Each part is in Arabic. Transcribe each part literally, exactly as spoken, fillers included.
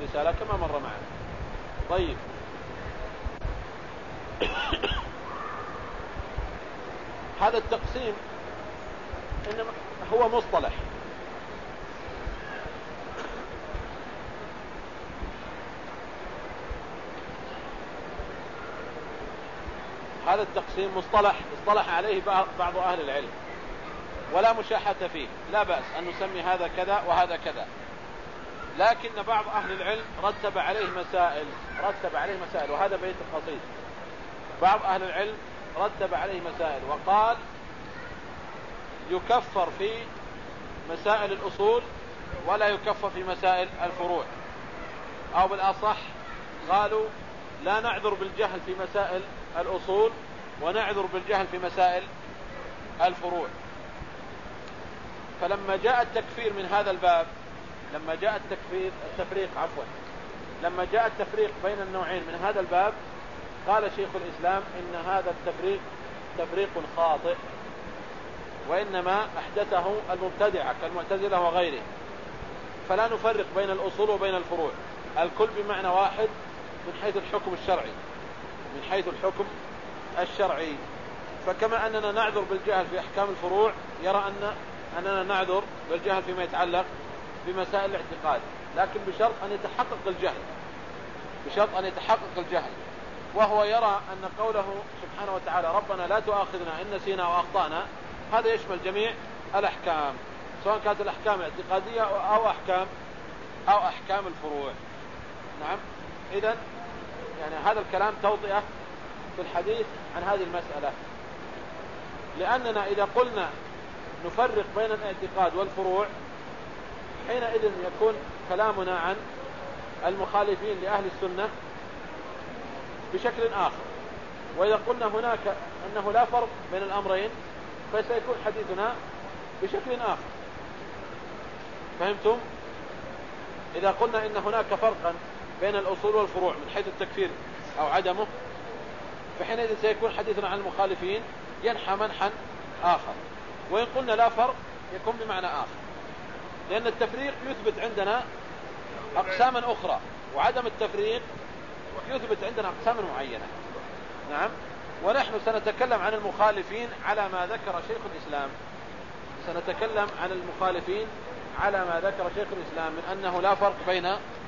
الرسالة كما مر معنا. طيب هذا التقسيم إنما هو مصطلح، هذا التقسيم مصطلح اصطلح عليه بعض أهل العلم ولا مشاحة فيه، لا بأس أن نسمي هذا كذا وهذا كذا، لكن بعض أهل العلم رتب عليه مسائل رتب عليه مسائل وهذا بيت قصيد. بعض أهل العلم رتب عليه مسائل وقال يكفر في مسائل الأصول ولا يكفر في مسائل الفروع، أو بالأصح قالوا لا نعذر بالجهل في مسائل الأصول ونعذر بالجهل في مسائل الفروع. فلما جاء التكفير من هذا الباب، لما جاء التكفير التفريق عفوا لما جاء التفريق بين النوعين من هذا الباب، قال شيخ الإسلام إن هذا التفريق تفريق خاطئ، وإنما أحدثه المبتدعة كالمعتزلة وغيره، فلا نفرق بين الأصول وبين الفروع، الكل بمعنى واحد من حيث الحكم الشرعي من حيث الحكم الشرعي. فكما أننا نعذر بالجهل في أحكام الفروع، يرى أن أننا نعذر بالجهل فيما يتعلق بمسائل الاعتقاد، لكن بشرط أن يتحقق الجهل بشرط أن يتحقق الجهل وهو يرى أن قوله سبحانه وتعالى ربنا لا تؤاخذنا إن نسينا وأخطأنا هذا يشمل جميع الأحكام، سواء كانت الأحكام الاعتقادية أو أحكام أو أحكام الفروع. نعم، إذن يعني هذا الكلام توطئة في الحديث عن هذه المسألة، لأننا إذا قلنا نفرق بين الاعتقاد والفروع حينئذ يكون كلامنا عن المخالفين لأهل السنة بشكل آخر، وإذا قلنا هناك أنه لا فرق بين الأمرين فسيكون حديثنا بشكل آخر. فهمتم؟ إذا قلنا إن هناك فرقا بين الأصول والفروع من حيث التكفير أو عدمه، فحينئذ سيكون حديثنا عن المخالفين ينحى منحا آخر، وإن قلنا لا فرق يكون بمعنى آخر، لأن التفريق يثبت عندنا أقساما أخرى وعدم التفريق يثبت عندنا أقساما معينة. نعم، ونحن سنتكلم عن المخالفين على ما ذكر شيخ الإسلام سنتكلم عن المخالفين على ما ذكر شيخ الإسلام من أنه لا فرق بين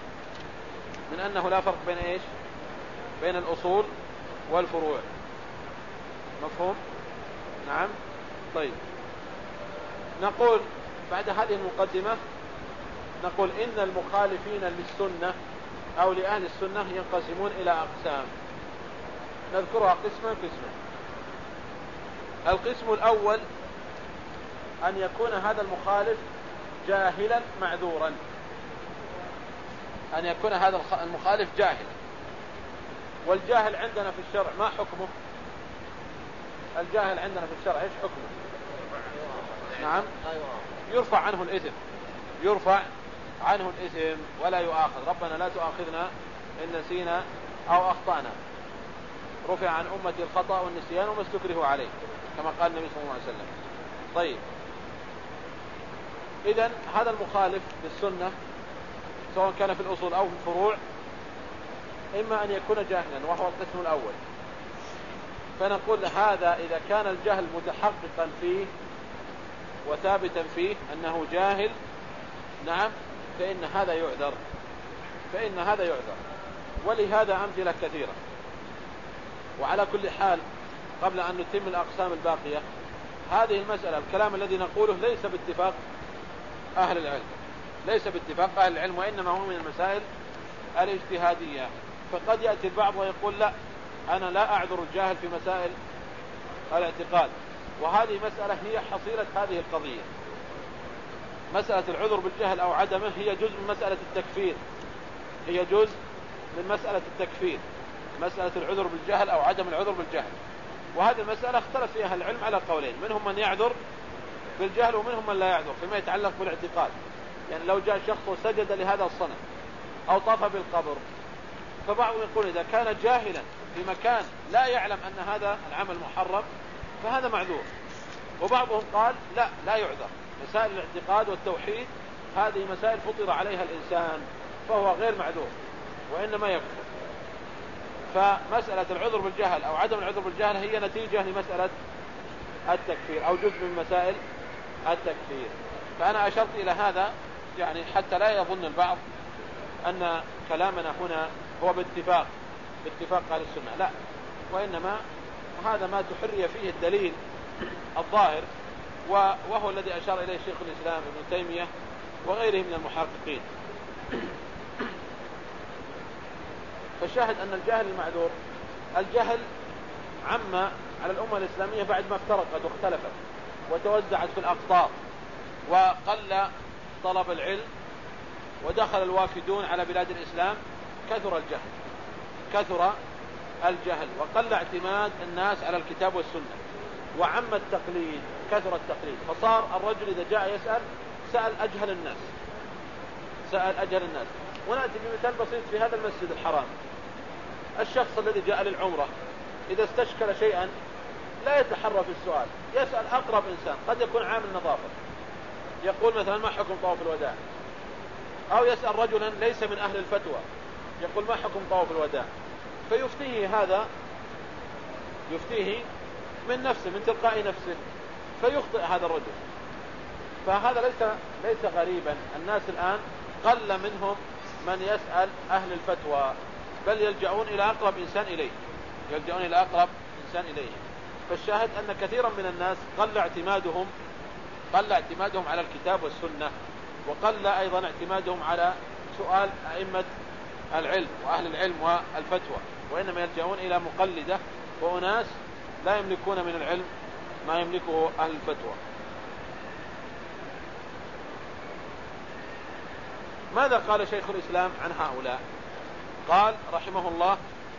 من أنه لا فرق بين إيش بين الأصول والفروع. مفهوم؟ نعم. طيب، نقول بعد هذه المقدمة نقول إن المخالفين للسنة أو لأهل السنة ينقسمون إلى أقسام نذكرها قسما قسما. القسم الأول أن يكون هذا المخالف جاهلا معذورا، أن يكون هذا المخالف جاهلا. والجاهل عندنا في الشرع ما حكمه؟ الجاهل عندنا في الشرع ايش حكمه؟ نعم، يرفع عنه الإثم يرفع عنه الإثم ولا يؤاخذ. ربنا لا تؤاخذنا إن نسينا أو أخطأنا، رفع عن أمتي الخطأ والنسيان وما استكرهوا عليه كما قال النبي صلى الله عليه وسلم. طيب، إذن هذا المخالف للسنة سواء كان في الأصول أو في الفروع إما أن يكون جاهلا وهو القسم الأول، فنقول هذا إذا كان الجهل متحققا فيه وثابتا فيه أنه جاهل، نعم، فإن هذا يعذر فإن هذا يعذر ولهذا أمثلة كثيرة. وعلى كل حال قبل أن نتم الأقسام الباقية، هذه المسألة الكلام الذي نقوله ليس باتفاق أهل العلم ليس باتفاق أهل العلم وإنما هو من المسائل الاجتهادية. فقد يأتي البعض ويقول لا، أنا لا أعذر الجاهل في مسائل الاعتقاد، وهذه مسألة هي حصيلة هذه القضية. مسألة العذر بالجهل أو عدمه هي جزء من مسألة التكفير هي جزء من مسألة التكفير مسألة العذر بالجهل أو عدم العذر بالجهل. وهذه المسألة اختلف فيها العلم على قولين، منهم من يعذر بالجهل ومنهم من لا يعذر فيما يتعلق بالاعتقاد. يعني لو جاء شخص وسجد لهذا الصنم أو طاف بالقبر، فبعضهم يقول إذا كان جاهلا في مكان لا يعلم أن هذا العمل محرم فهذا معذور، وبعضهم قال لا لا يعذر. مسائل الاعتقاد والتوحيد هذه مسائل فطر عليها الإنسان فهو غير معذور وإنما يكفر. فمسألة العذر بالجهل أو عدم العذر بالجهل هي نتيجة لمسألة التكفير أو جزء من مسائل التكفير. فأنا أشرت إلى هذا يعني حتى لا يظن البعض أن كلامنا هنا هو باتفاق باتفاق أهل السنة، لا، وإنما هذا ما تحري فيه الدليل الظاهر، وهو الذي أشار إليه شيخ الإسلام ابن تيمية وغيره من المحققين. فالشاهد أن الجهل المعذور، الجهل عم على الأمة الإسلامية بعد ما افترقت واختلفت وتوزعت في الأقطار وقل طلب العلم ودخل الوافدون على بلاد الإسلام، كثر الجهل كثر الجهل وقل اعتماد الناس على الكتاب والسنة، وعم التقليد، كثر التقليد. فصار الرجل إذا جاء يسأل سأل أجهل الناس سأل أجهل الناس ونأتي بمثال بسيط في هذا المسجد الحرام. الشخص الذي جاء للعمرة إذا استشكل شيئا لا يتحرى في السؤال، يسأل أقرب إنسان، قد يكون عامل نظافة، يقول مثلا ما حكم طواف الوداع، أو يسأل رجلا ليس من أهل الفتوى يقول ما حكم طواف الوداع، فيفتيه هذا يفتيه من نفسه من تلقاء نفسه فيخطئ هذا الرجل. فهذا ليس ليس غريبا. الناس الآن قل منهم من يسأل أهل الفتوى، بل يلجؤون إلى أقرب إنسان إليه يلجؤون إلى أقرب إنسان إليه. فالشاهد أن كثيرا من الناس قل اعتمادهم قل اعتمادهم على الكتاب والسنة، وقل أيضا اعتمادهم على سؤال أئمة العلم وأهل العلم والفتوى، وإنما يلجؤون إلى مقلدة وأناس لا يملكون من العلم ما يملكه أهل الفتوى. ماذا قال شيخ الإسلام عن هؤلاء؟ قال رحمه الله: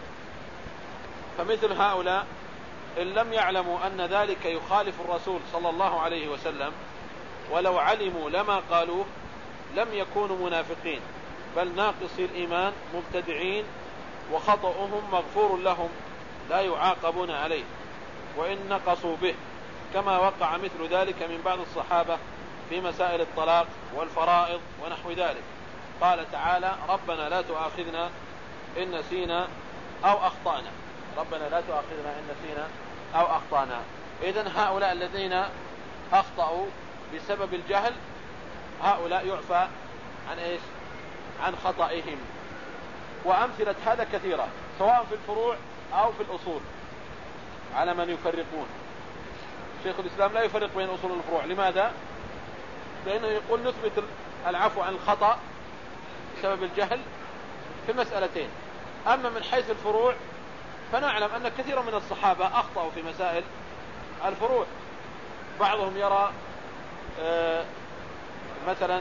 فمثل هؤلاء إن لم يعلموا أن ذلك يخالف الرسول صلى الله عليه وسلم ولو علموا لما قالوه لم يكونوا منافقين، بل ناقصي الإيمان مبتدعين، وخطأهم مغفور لهم لا يعاقبون عليه وإن نقصوا به، كما وقع مثل ذلك من بعض الصحابة في مسائل الطلاق والفرائض ونحو ذلك. قال تعالى: ربنا لا تؤاخذنا إن نسينا أو أخطأنا ربنا لا تؤاخذنا إن نسينا أو أخطأنا. إذن هؤلاء الذين أخطأوا بسبب الجهل هؤلاء يعفى عن إيش؟ عن خطئهم. وأمثلة هذا كثيرة سواء في الفروع أو في الأصول على من يفرقون. شيخ الإسلام لا يفرق بين أصول الفروع. لماذا؟ لأنه يقول نثبت العفو عن الخطأ بسبب الجهل في مسألتين. أما من حيث الفروع فنعلم أن كثيرا من الصحابة أخطأوا في مسائل الفروع. بعضهم يرى آه مثلا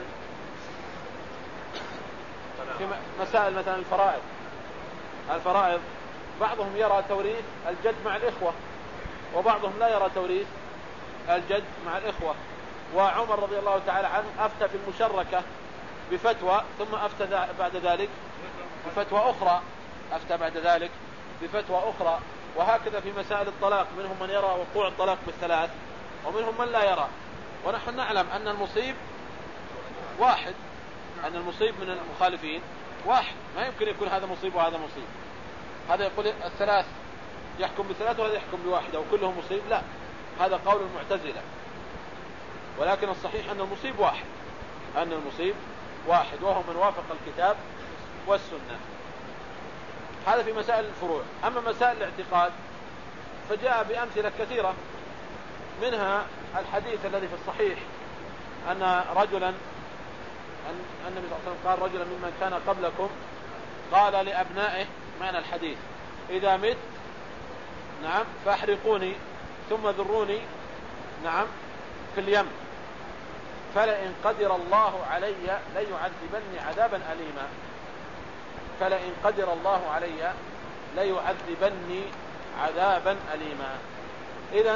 في مسائل مثلا الفرائض الفرائض بعضهم يرى توريث الجد مع الإخوة، وبعضهم لا يرى توريث الجد مع الإخوة. وعمر رضي الله تعالى عنه أفتى في المشركة بفتوى، ثم أفتى بعد ذلك بفتوى أخرى أفتى بعد ذلك بفتوى أخرى. وهكذا في مسائل الطلاق منهم من يرى وقوع الطلاق بالثلاث ومنهم من لا يرى. ونحن نعلم أن المصيب واحد أن المصيب من المخالفين واحد، ما يمكن يكون هذا مصيب وهذا مصيب. هذا يقول الثلاث يحكم بثلاث وهذا يحكم بواحدة وكلهم مصيب، لا، هذا قول المعتزلة. ولكن الصحيح أن المصيب واحد أن المصيب واحد وهو من وافق الكتاب والسنة. هذا في مسائل الفروع. أما مسائل الاعتقاد فجاء بأمثلة كثيرة، منها الحديث الذي في الصحيح أن رجلا أن النبي صلى الله عليه وسلم قال: رجلا ممن كان قبلكم قال لأبنائه، معنى الحديث: إذا مت نعم فاحرقوني ثم ذروني نعم في اليم، فلئن قدر الله علي ليعذبني عذابا أليما فلئن قدر الله علي ليعذبني عذابا أليما. إذن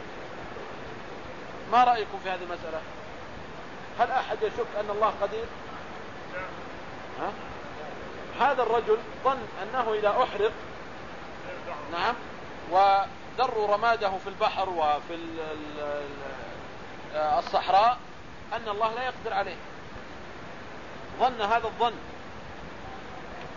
ما رأيكم في هذه المسألة؟ هل أحد يشك أن الله قدير؟ ها؟ هذا الرجل ظن أنه إذا أحرق نعم وذروا رماده في البحر وفي الصحراء أن الله لا يقدر عليه. ظن هذا الظن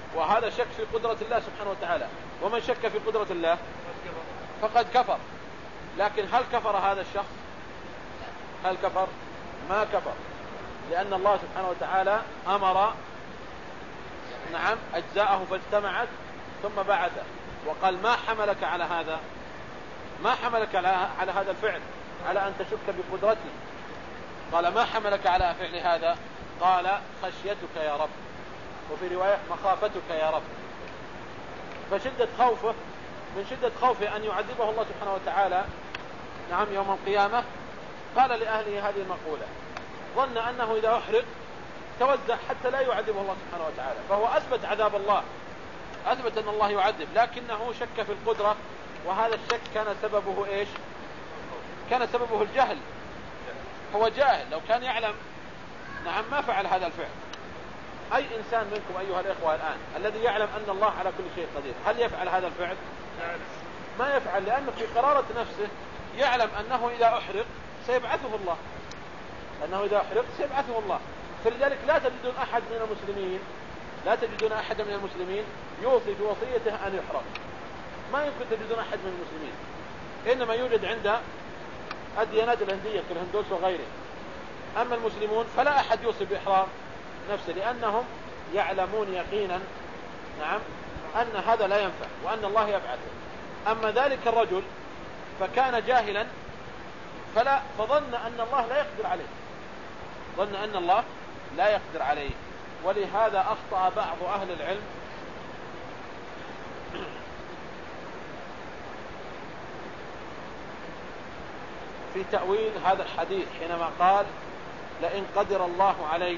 وهذا شك في قدرة الله سبحانه وتعالى، ومن شك في قدرة الله فقد كفر. لكن هل كفر هذا الشخص؟ هل كفر؟ ما كفر، لأن الله سبحانه وتعالى أمر نعم أجزاءه فاجتمعت ثم بعثه، وقال ما حملك على هذا؟ ما حملك على على هذا الفعل، على أن تشك بقدرتي؟ قال ما حملك على فعل هذا؟ قال خشيتك يا رب، وفي رواية مخافتك يا رب. فشدة خوفه، من شدة خوفه أن يعذبه الله سبحانه وتعالى نعم يوم القيامة، قال لأهله هذه المقولة، ظن أنه إذا أحرق توزع حتى لا يعذبه الله سبحانه وتعالى، فهو أثبت عذاب الله، أثبت أن الله يعذب، لكنه شك في القدرة، وهذا الشك كان سببه إيش؟ كان سببه الجهل. هو جاهل، لو كان يعلم نعم ما فعل هذا الفعل. أي إنسان منكم أيها الإخوة الآن الذي يعلم أن الله على كل شيء قدير، هل يفعل هذا الفعل؟ ما يفعل، لأنه في قرارة نفسه يعلم أنه إذا أحرق سيبعثه الله، أنه إذا أحرق سيبعثه الله. فلذلك لا تجدون أحد من المسلمين لا تجدون أحد من المسلمين يوصي بوصيته أن يحرق، ما يمكن تجدون أحد من المسلمين، إنما يوجد عند الديانات الهندية كالهندوس وغيره. أما المسلمون فلا أحد يوصي بإحراق نفسه، لأنهم يعلمون يقينا نعم أن هذا لا ينفع وأن الله يبعثه. أما ذلك الرجل فكان جاهلا، فلا فظن أن الله لا يقدر عليه، ظن أن الله لا يقدر عليه. ولهذا أخطأ بعض أهل العلم في تأويل هذا الحديث حينما قال لئن قدر الله علي.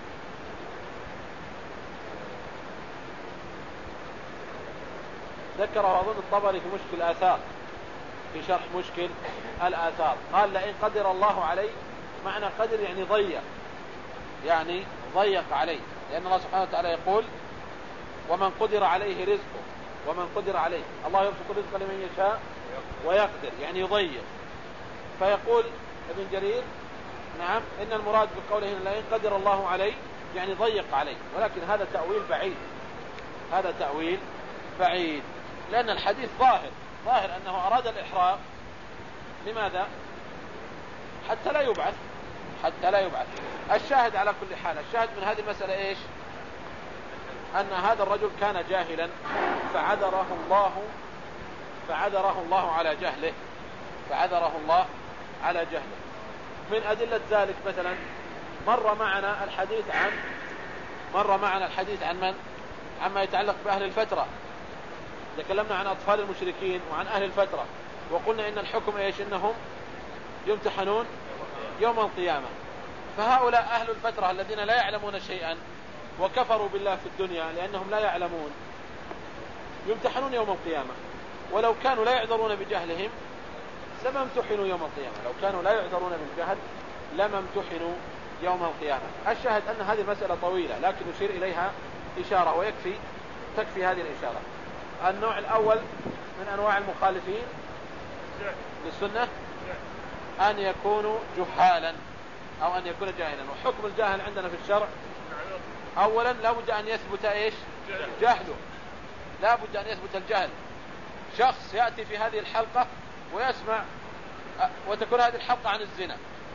ذكره أظن الطبري في مشكل الآثار، في شرح مشكل الآثار، قال لئن قدر الله علي، معنى قدر يعني ضيق، يعني ضيق عليه، لأن الله سبحانه وتعالى يقول ومن قدر عليه رزقه، ومن قدر عليه، الله يبسط الرزق لمن يشاء ويقدر، يعني يضيق. فيقول ابن جرير نعم إن المراد بقوله لئن قدر الله علي يعني ضيق عليه، ولكن هذا تأويل بعيد، هذا تأويل بعيد، لأن الحديث ظاهر ظاهر أنه أراد الإحراق. لماذا؟ حتى لا يبعث، حتى لا يبعث. الشاهد على كل حال، الشاهد من هذه المسألة إيش؟ أن هذا الرجل كان جاهلا فعذره الله فعذره الله على جهله فعذره الله على جهله. من أدلة ذلك مثلا مر معنا الحديث عن مر معنا الحديث عن من؟ عما يتعلق بأهل الفترة. تكلمنا عن أطفال المشركين وعن أهل الفترة، وقلنا إن الحكم إيش؟ إنهم يمتحنون يوم القيامة. فهؤلاء أهل الفترة الذين لا يعلمون شيئا وكفروا بالله في الدنيا لأنهم لا يعلمون، يمتحنون يوم القيامة، ولو كانوا لا يعذرون بجهلهم لما امتحنوا يوم القيامة، لو كانوا لا يعذرون بالجهل لما امتحنوا يوم القيامة. الشاهد أن هذه المسألة طويلة، لكن نشير إليها إشارة ويكفي تكفي هذه الإشارة. النوع الأول من أنواع المخالفين للسنة أن يكونوا جهالا أو أن يكون جاهلا. وحكم الجاهل عندنا في الشرع أولا لا بد أن يثبت إيش؟ جهله، لا بد أن يثبت الجهل. شخص يأتي في هذه الحلقة ويسمع وتكون هذه الحلقة عن الزنا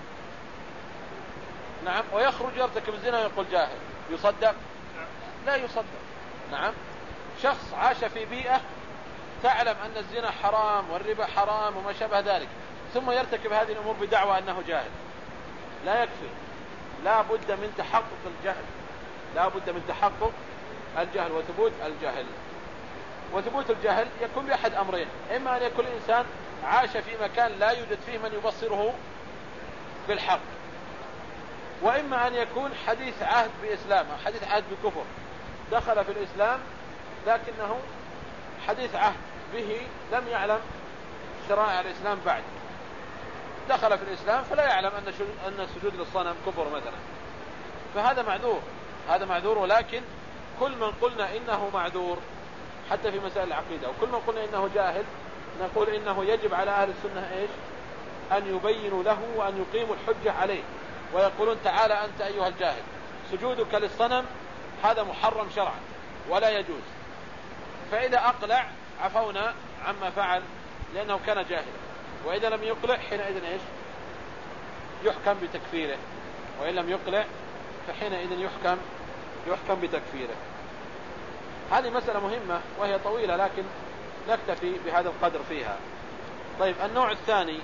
نعم، ويخرج يرتكب الزنا ويقول جاهل، يصدق؟ لا يصدق. نعم، شخص عاش في بيئة تعلم أن الزنا حرام والربا حرام وما شابه ذلك، ثم يرتكب هذه الأمور بدعوى أنه جاهل، لا يكفي، لا بد من تحقق الجهل، لا بد من تحقق الجهل وثبوت الجهل. وثبوت الجهل يكون بأحد أمرين، إما أن يكون الإنسان عاش في مكان لا يوجد فيه من يبصره بالحق، وإما أن يكون حديث عهد بإسلام أو حديث عهد بكفر، دخل في الإسلام لكنه حديث عهد به لم يعلم شرائع الإسلام بعد، دخل في الإسلام فلا يعلم أن أن السجود للصنم كفر مثلا، فهذا معذور، هذا معذور. ولكن كل من قلنا إنه معذور حتى في مسائل العقيدة، وكل من قلنا إنه جاهل نقول إنه يجب على أهل السنة إيش؟ أن يبينوا له وأن يقيموا الحجة عليه، ويقولون تعالى أنت أيها الجاهل، سجودك للصنم هذا محرم شرعا، ولا يجوز. فإذا أقلع عفونا عما فعل لأنه كان جاهلا، وإذا لم يقلع حينئذ إيش؟ يحكم بتكفيره، وإن لم يقلع فحينئذ يحكم يحكم بتكفيره. هذه مسألة مهمة وهي طويلة، لكن نكتفي بهذا القدر فيها. طيب النوع الثاني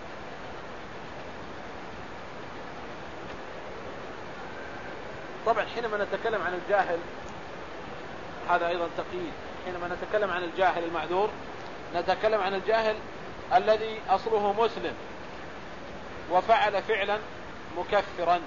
طبعا حينما نتكلم عن الجاهل، هذا أيضا تقييد، حينما نتكلم عن الجاهل المعذور نتكلم عن الجاهل الذي أصله مسلم وفعل فعلا مكفرا.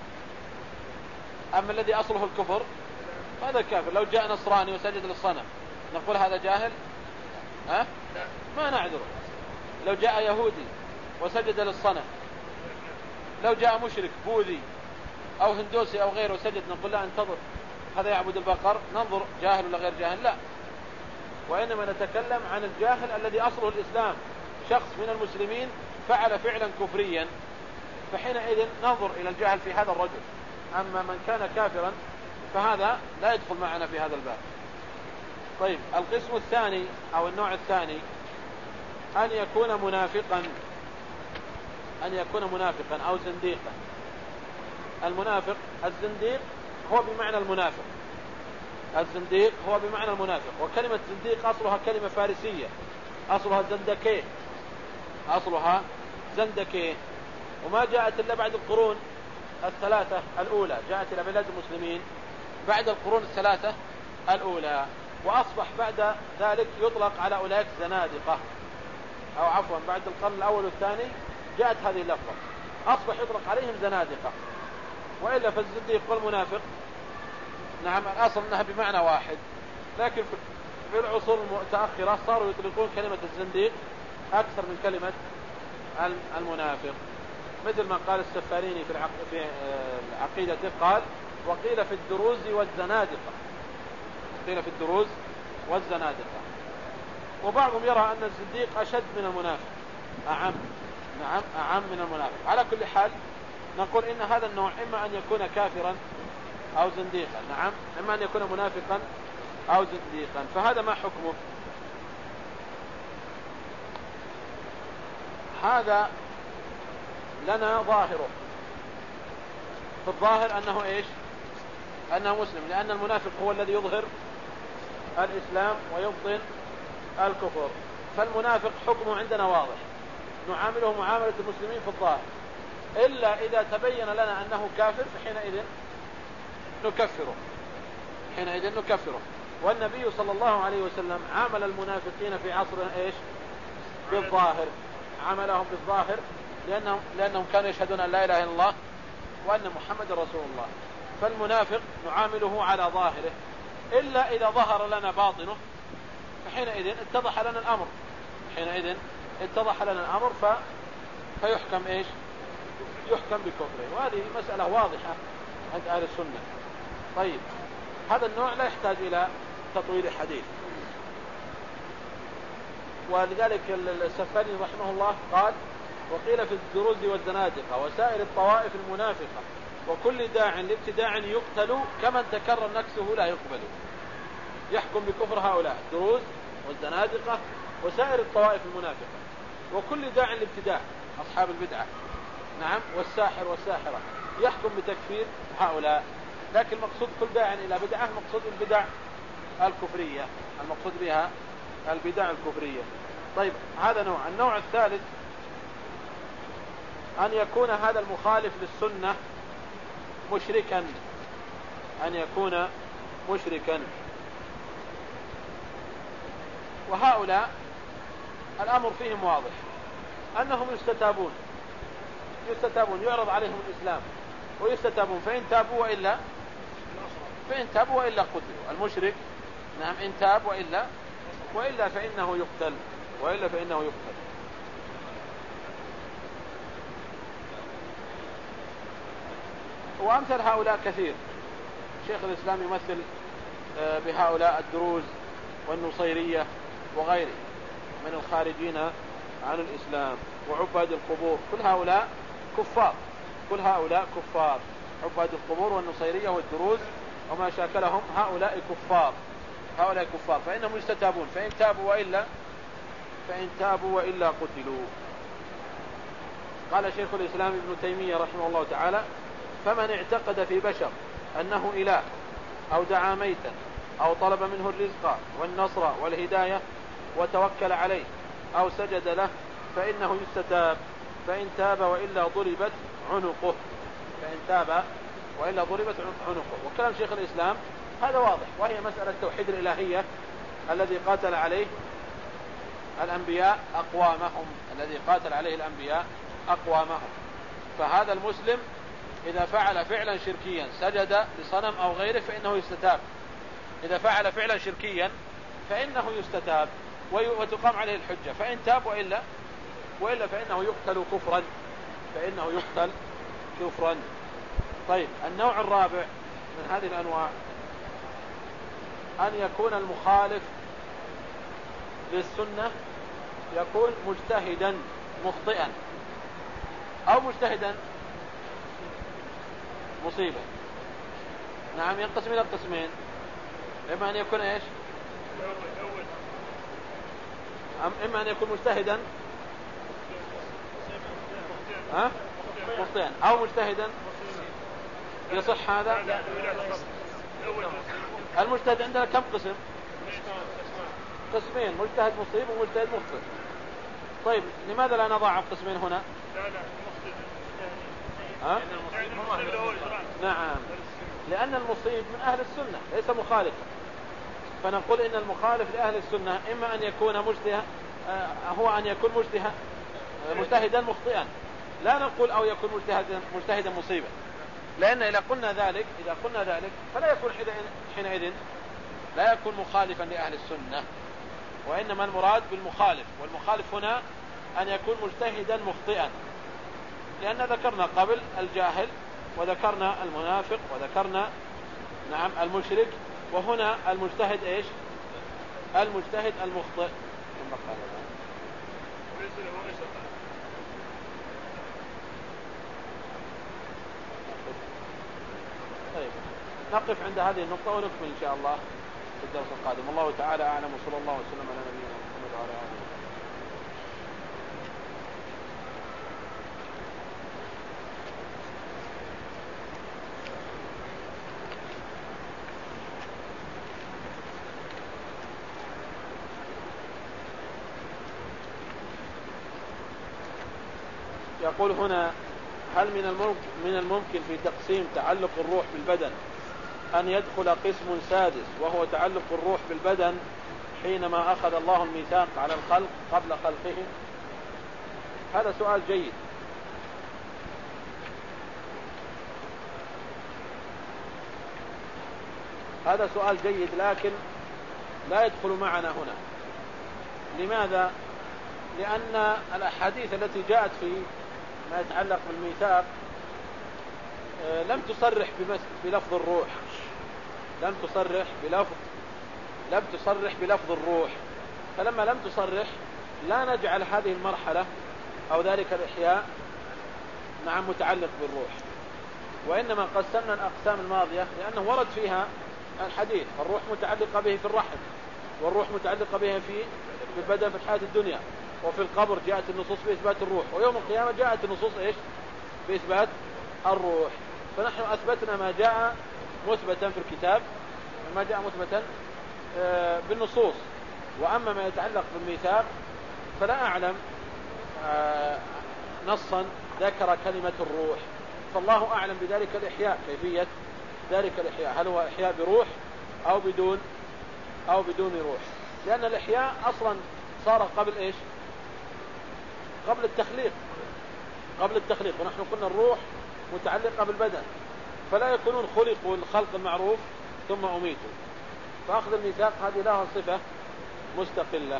أما الذي أصله الكفر هذا كافر. لو جاء نصراني وسجد للصنم نقول هذا جاهل؟ ها؟ ما نعذره. لو جاء يهودي وسجد للصنم، لو جاء مشرك بوذي أو هندوسي أو غيره وسجد نقول لا انتظر هذا يعبد البقر، ننظر جاهل ولا غير جاهل؟ لا. وإنما نتكلم عن الجاهل الذي أصله الإسلام، شخص من المسلمين فعل فعلا كفريا، فحينئذ ننظر إلى الجاهل في هذا الرجل. أما من كان كافرا فهذا لا يدخل معنا في هذا الباب. طيب القسم الثاني أو النوع الثاني أن يكون منافقا أن يكون منافقا أو زنديقا. المنافق الزنديق هو بمعنى المنافق، الزنديق هو بمعنى المنافق. وكلمة زنديق أصلها كلمة فارسية، أصلها زندكيه، أصلها زندكيه، وما جاءت إلا بعد القرون الثلاثة الأولى، جاءت إلى بلاد المسلمين بعد القرون الثلاثة الأولى، وأصبح بعد ذلك يطلق على أولئك زنادقة، أو عفوا بعد القرن الأول والثاني جاءت هذه اللفظة، أصبح يطلق عليهم زنادقة. وإلا فالزنديق والمنافق نعم الأصل أنها بمعنى واحد، لكن في العصور المتأخرة صاروا يطلقون كلمة الزنديق أكثر من كلمة المنافق، مثل ما قال السفاريني في, العق... في عقيدته، قال وقيل في الدروز والزنادقة، قيل في الدروز والزنادقة. وبعضهم يرى أن الزنديق أشد من المنافق، أعم، نعم أعم من المنافق. على كل حال نقول إن هذا النوع إما أن يكون كافرا أو زنديقا، نعم إما أن يكون منافقا أو زنديقا. فهذا ما حكمه؟ هذا لنا ظاهره، في الظاهر أنه إيش؟ أنه مسلم، لأن المنافق هو الذي يظهر الإسلام ويبطن الكفر. فالمنافق حكمه عندنا واضح، نعامله معاملة المسلمين في الظاهر، إلا إذا تبين لنا أنه كافر فحينئذ نكفره، حينئذ نكفره. والنبي صلى الله عليه وسلم عامل المنافقين في عصرنا إيش؟ بالظاهر، عاملهم بالظاهر، لأنهم, لأنهم كانوا يشهدون أن لا إله إلا الله وأن محمد رسول الله. فالمنافق نعامله على ظاهره، إلا إذا ظهر لنا باطنه فحينئذ اتضح لنا الأمر، حينئذ اتضح لنا الأمر ف... فيحكم إيش؟ يحكم بكفره. وهذه مسألة واضحة عند أهل السنة. طيب هذا النوع لا يحتاج إلى تطويل حديث، ولذلك السفاري رحمه الله قال وقيل في الدروز والزنادقة وسائر الطوائف المنافقة وكل داع لابتداع يقتل كمن تكرر نكسه لا يقبل. يحكم بكفر هؤلاء الدروز والزنادقة وسائر الطوائف المنافقة وكل داع لابتداع أصحاب البدعة، نعم، والساحر والساحرة، يحكم بتكفير هؤلاء. لكن المقصود كل داع إلى بدعة، المقصود البدع الكفرية، المقصود بها البدع الكفرية. طيب هذا نوع. النوع الثالث أن يكون هذا المخالف للسنة مشركا، أن يكون مشركا. وهؤلاء الأمر فيهم واضح، أنهم يستتابون يستتابون يعرض عليهم الإسلام ويستتابون، فإن تابوا وإلا فإن تابوا وإلا قتلوا. المشرك نعم إن تاب وإلا وإلا فإنه يقتل وإلا فإنه يقتل. وأمثل هؤلاء كثير. شيخ الإسلام يمثل بهؤلاء الدروز والنصيرية وغيره من الخارجين عن الإسلام وعباد القبور، كل هؤلاء كفار، كل هؤلاء كفار. عباد القبور والنصيرية والدروز وما شاكلهم هؤلاء كفار، هؤلاء كفار فإنهم يستتابون، فإن تابوا وإلا فإن تابوا وإلا قتلوا. قال شيخ الإسلام ابن تيمية رحمه الله تعالى: فمن اعتقد في بشر أنه إله أو دعا ميتا أو طلب منه الرزق والنصر والهداية وتوكل عليه أو سجد له فإنه يستتاب، فإن تاب وإلا ضربت عنقه، فإن تاب وإلا ضربت عنقه. وكلام شيخ الإسلام هذا واضح، وهي مسألة توحيد الإلهية الذي قاتل عليه الأنبياء أقوامهم، الذي قاتل عليه الأنبياء أقوامهم. فهذا المسلم إذا فعل فعلا شركيا سجد لصنم أو غيره فإنه يستتاب، إذا فعل فعلا شركيا فإنه يستتاب وتقام عليه الحجة، فإن تاب وإلا وإلا فإنه يقتل كفرا، فإنه يقتل كفرا. طيب، النوع الرابع من هذه الأنواع أن يكون المخالف للسنة يكون مجتهدا مخطئا أو مجتهدا مصيبا. نعم، ينقسم إلى قسمين: إما أن يكون إيش؟ إما أن يكون مجتهدا ها؟ مخطئا أو مجتهدا يصح هذا. المجتهد عندنا كم قسم؟ قسمين: مجتهد مصيب ومجتهد مخطئ. طيب، لماذا لا نضع قسمين هنا؟ ها؟ نعم، لأن المصيب من أهل السنة ليس مخالفا، فنقول إن المخالف لأهل السنة إما أن يكون مجتهد هو أن يكون مجتهد مجتهدا مخطئا، لا نقول أو يكون مجتهدا مجتهدا مصيبا، لأن إذا قلنا ذلك إذا قلنا ذلك فلا يكون حينئذ لا يكون مخالفا لأهل السنة، وإنما المراد بالمخالف، والمخالف هنا أن يكون مجتهدا مخطئا، لأن ذكرنا قبل الجاهل وذكرنا المنافق وذكرنا نعم المشرك، وهنا المجتهد إيش؟ المجتهد المخطئ. طيب، نقف عند هذه النقطة ونكمل إن شاء الله في الدرس القادم. الله تعالى أعلم، وصلى الله وسلم على نبينا محمد وعلى آله. يقول هنا: هل من الممكن, من الممكن في تقسيم تعلق الروح بالبدن أن يدخل قسم سادس وهو تعلق الروح بالبدن حينما أخذ الله الميثاق على الخلق قبل خلقهم؟ هذا سؤال جيد. هذا سؤال جيد لكن لا يدخل معنا هنا. لماذا؟ لأن الأحاديث التي جاءت في ما يتعلق بالميثاق لم تصرح بلفظ الروح، لم تصرح بلفظ لم تصرح بلفظ الروح، فلما لم تصرح لا نجعل هذه المرحلة أو ذلك الإحياء نعم متعلق بالروح، وإنما قسمنا الأقسام الماضية لأنه ورد فيها الحديث: الروح متعلقة به في الرحم، والروح متعلقة به في البدن في الحياة الدنيا، وفي القبر جاءت النصوص بإثبات الروح، ويوم القيامة جاءت النصوص إيش؟ بإثبات الروح. فنحن أثبتنا ما جاء مثبتا في الكتاب، ما جاء مثبتا بالنصوص. وأما ما يتعلق بالميثاق فلا أعلم نصا ذكر كلمة الروح، فالله أعلم بذلك الإحياء، كيفية ذلك الإحياء، هل هو إحياء بروح أو بدون أو بدون روح، لأن الإحياء أصلا صار قبل إيش؟ قبل التخليق قبل التخليق ونحن قلنا الروح متعلقة بالبدن، فلا يكونون خلقوا الخلق المعروف ثم أميتوا، فأخذ الميثاق هذه لها صفة مستقلة.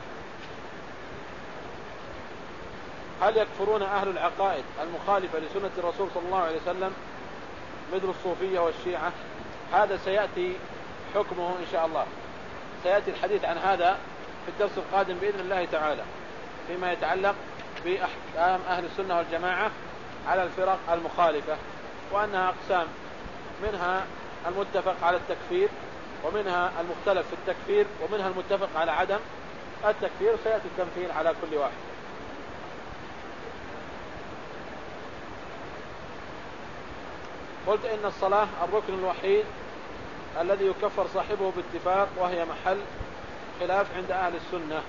هل يكفرون أهل العقائد المخالفة لسنة الرسول صلى الله عليه وسلم مثل الصوفية والشيعة؟ هذا سيأتي حكمه إن شاء الله، سيأتي الحديث عن هذا في الدرس القادم بإذن الله تعالى، فيما يتعلق بأحكام أهل السنة والجماعة على الفرق المخالفة، وأنها أقسام: منها المتفق على التكفير ومنها المختلف في التكفير، ومنها المتفق على عدم التكفير، سيأتي التمثيل على كل واحد. قلت إن الصلاة الركن الوحيد الذي يكفر صاحبه باتفاق، وهي محل خلاف عند أهل السنة.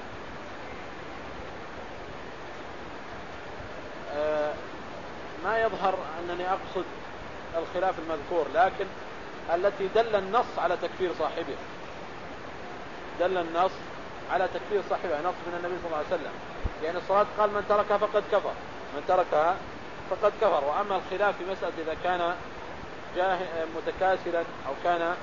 آه ما يظهر أنني أقصد الخلاف المذكور، لكن التي دل النص على تكفير صاحبه، دل النص على تكفير صاحبه نص من النبي صلى الله عليه وسلم، يعني الصلاة قال من تركها فقد كفر، من تركها فقد كفر. وأما الخلاف في مسألة إذا كان متكاسلا أو كان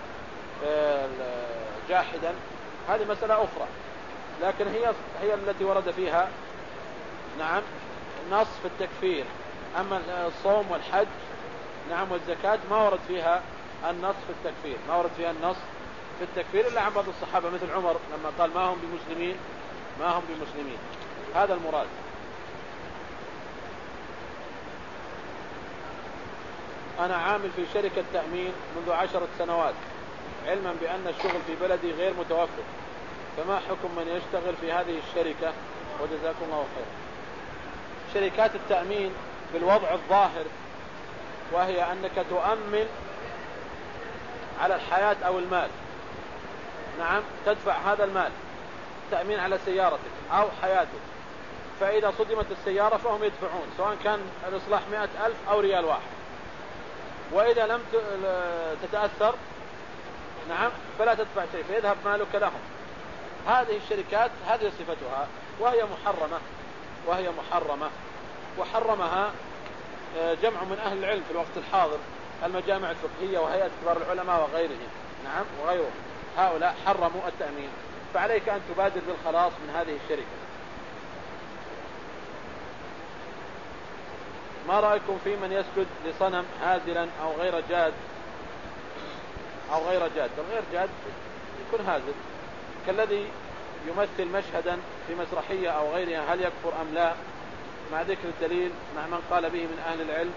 جاحدا هذه مسألة أخرى، لكن هي هي التي ورد فيها نعم نص في التكفير. أما الصوم والحج نعم والزكاة ما ورد فيها النص في التكفير، ما ورد فيها النص في التكفير إلا عن بعض الصحابة مثل عمر لما قال ما هم بمسلمين ما هم بمسلمين، هذا المراد. أنا عامل في شركة تأمين منذ عشرة سنوات، علما بأن الشغل في بلدي غير متوفر، فما حكم من يشتغل في هذه الشركة؟ وجزاكم الله خير. شركات التأمين بالوضع الظاهر، وهي أنك تؤمن على الحياة أو المال، نعم تدفع هذا المال تأمين على سيارتك أو حياتك، فإذا صدمت السيارة فهم يدفعون سواء كان الإصلاح مئة ألف أو ريال واحد، وإذا لم تتأثر نعم فلا تدفع شيء فيذهب مالك لهم. هذه الشركات هذه صفتها، وهي محرمة وهي محرمة وحرمها جمع من أهل العلم في الوقت الحاضر، المجامع الفقهية وهيئة كبار العلماء وغيرهم نعم وغيرهم، هؤلاء حرموا التأمين، فعليك أن تبادر بالخلاص من هذه الشركة. ما رأيكم في من يسجد لصنم هازلا أو غير جاد أو غير جاد؟ الغير جاد يكون هازل، كالذي يمثل مشهدا في مسرحية أو غيرها، هل يكفر أم لا؟ مع ذكر الدليل مع من قال به من أهل العلم.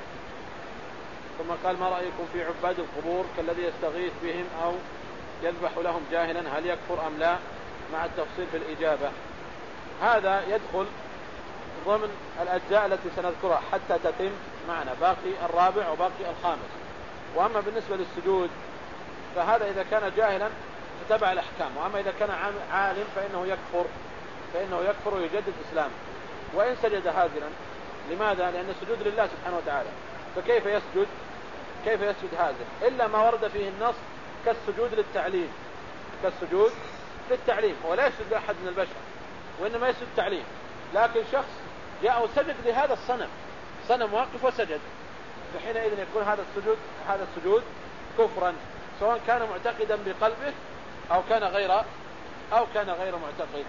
ثم قال ما رأيكم في عباد القبور كالذي يستغيث بهم أو يذبح لهم جاهلا، هل يكفر أم لا؟ مع التفصيل في الإجابة. هذا يدخل ضمن الأجزاء التي سنذكرها حتى تتم معنا، باقي الرابع وباقي الخامس. وأما بالنسبة للسجود فهذا إذا كان جاهلا فتبع الأحكام، وأما إذا كان عالم فإنه يكفر فإنه يكفر ويجدد إسلامه. وإن سجد هازلا، لماذا؟ لأن السجود لله سبحانه وتعالى، فكيف يسجد كيف يسجد هازل إلا ما ورد فيه النص كالسجود للتعليم كالسجود للتعليم ولا يسجد لأحد من البشر، وإنما يسجد تعليم. لكن شخص جاء وسجد لهذا الصنم، صنم واقف وسجد، فحينئذ يكون هذا السجود هذا السجود كفرا، سواء كان معتقدا بقلبه أو كان غير أو كان غير معتقد.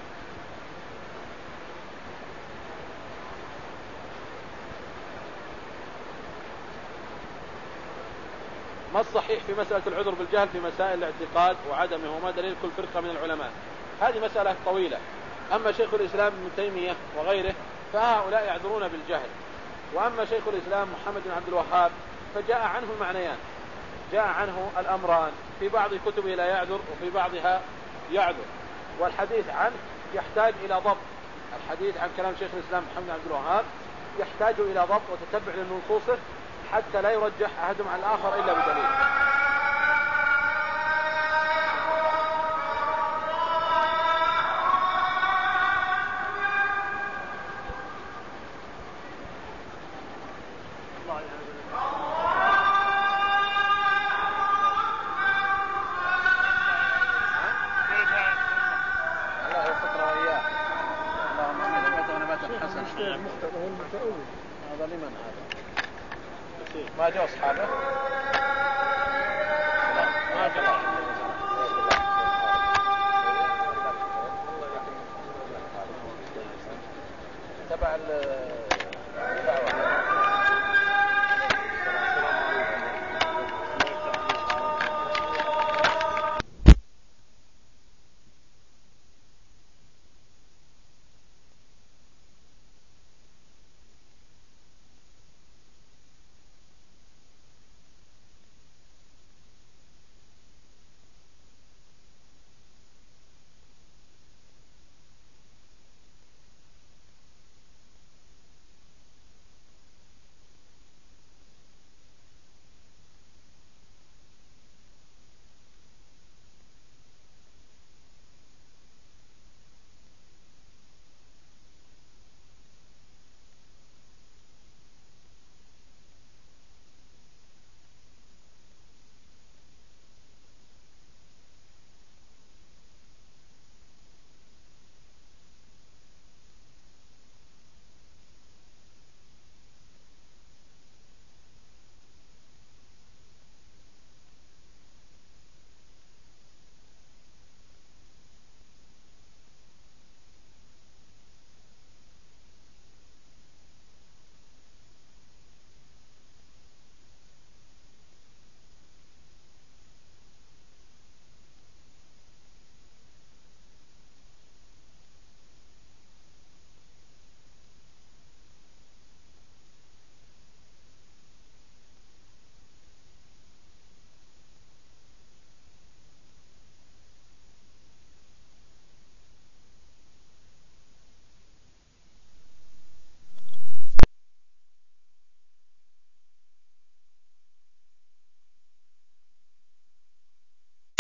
ما الصحيح في مسألة العذر بالجهل في مسائل الاعتقاد وعدمه، وما دليل كل فرقة من العلماء؟ هذه مسألة طويلة. أما شيخ الإسلام ابن تيمية وغيره فهؤلاء يعذرون بالجهل، وأما شيخ الإسلام محمد بن عبد الوهاب فجاء عنه المعنيان، جاء عنه الأمران، في بعض كتبه لا يعذر وفي بعضها يعذر، والحديث عنه يحتاج إلى ضبط. الحديث عن كلام شيخ الإسلام محمد بن عبد الوهاب يحتاج إلى ضبط وتتبع لنصوصه حتى لا يرجح أحدهم على الآخر إلا بدليل. هذا لمن هذا؟ ما جاء أصحابه؟ ما جاء. تبع